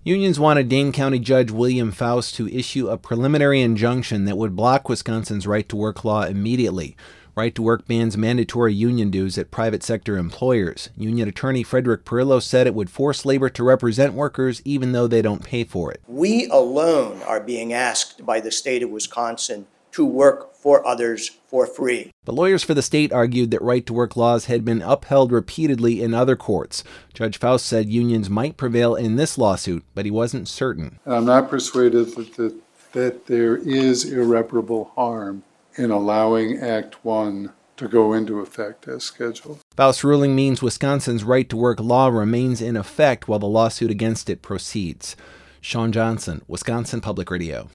Unions wanted Dane County Judge William Faust to issue a preliminary injunction that would block Wisconsin's right-to-work law immediately. Right-to-work bans mandatory union dues at private sector employers. Union attorney Frederick Perillo said it would force labor to represent workers even though they don't pay for it. We alone are being asked by the state of Wisconsin to work for others for free. But lawyers for the state argued that right-to-work laws had been upheld repeatedly in other courts. Judge Faust said unions might prevail in this lawsuit, but he wasn't certain. I'm not persuaded that there is irreparable harm in allowing Act 1 to go into effect as scheduled. Faust's ruling means Wisconsin's right-to-work law remains in effect while the lawsuit against it proceeds. Sean Johnson, Wisconsin Public Radio.